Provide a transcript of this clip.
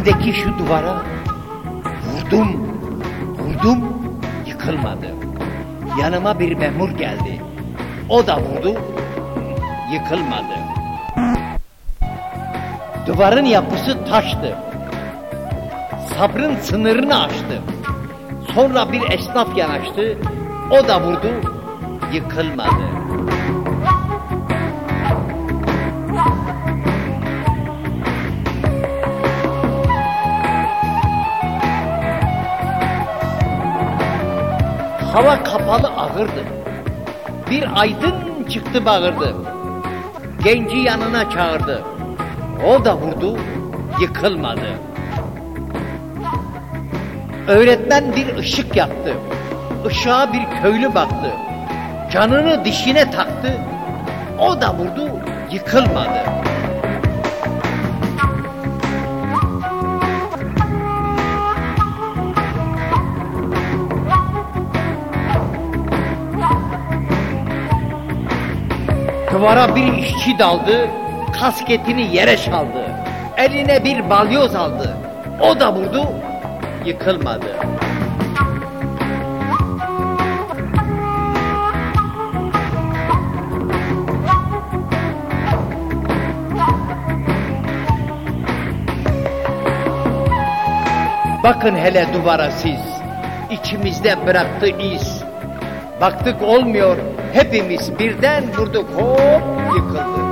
Evdeki şu duvara vurdum, yıkılmadı. Yanıma bir memur geldi. O da vurdu, yıkılmadı. Duvarın yapısı taştı. Sabrın sınırını aştı. Sonra bir esnaf yanaştı. O da vurdu, yıkılmadı. Hava kapalı ağırdı. Bir aydın çıktı bağırdı. Genci yanına çağırdı. O da vurdu, yıkılmadı. Öğretmen bir ışık yaktı. Işığa bir köylü baktı. Canını dişine taktı. O da vurdu, yıkılmadı. Duvara bir işçi daldı, kasketini yere çaldı. Eline bir balyoz aldı. O da vurdu, yıkılmadı. Bakın hele duvara siz, içimizde bıraktı iz. Baktık olmuyor, hepimiz birden vurduk, hop yıkıldı.